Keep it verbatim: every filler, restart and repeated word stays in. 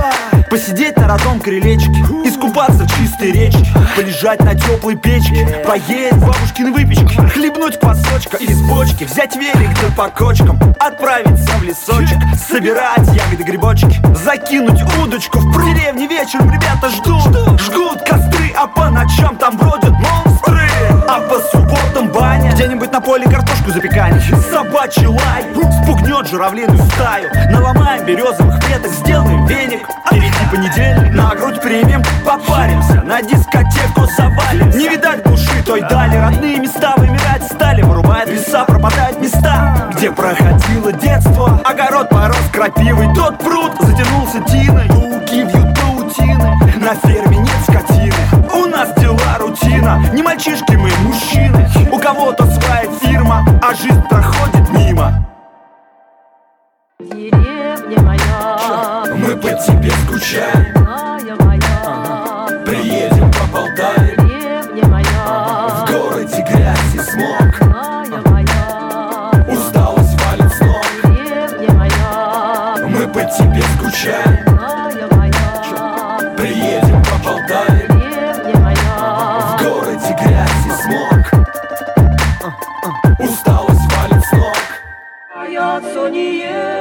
Посидеть на родном крылечке, искупаться в чистой речке, полежать на теплой печке, поесть бабушкины выпечки, хлебнуть квасочка из бочки, взять велик да по кочкам, отправиться в лесочек, собирать ягоды, грибочки, закинуть удочку в пруд. В деревне вечером ребята ждут, жгут костры, а по ночам там бродят монстры. А по субботам баня, где-нибудь на поле картошку запеканить, собачий лай спугнет журавлиную стаю. Наломаем березовых веток, сделаем веник, впереди понедельник, на грудь примем, попаримся, на дискотеку завалимся. Не видать души той дали, родные места вымирать стали, вырубают леса, пропадают места, где проходило детство. Огород порос крапивой, тот пруд затянулся тиной, пауки вьют паутины, на ферме нет скотины. У нас дела рутина, не мальчишки мы, мужчины. У кого-то своя фирма, а жизнь проходит мимо. Деревня моя, мы по тебе скучаем, моя, приедем поболтаем. деревня моя, В городе грязь и смог, моя, усталость валит с ног. деревня моя, Мы по тебе скучаем, моя, приедем поболтаем. деревня моя, В городе грязь и смог, усталость валит с ног. боятся не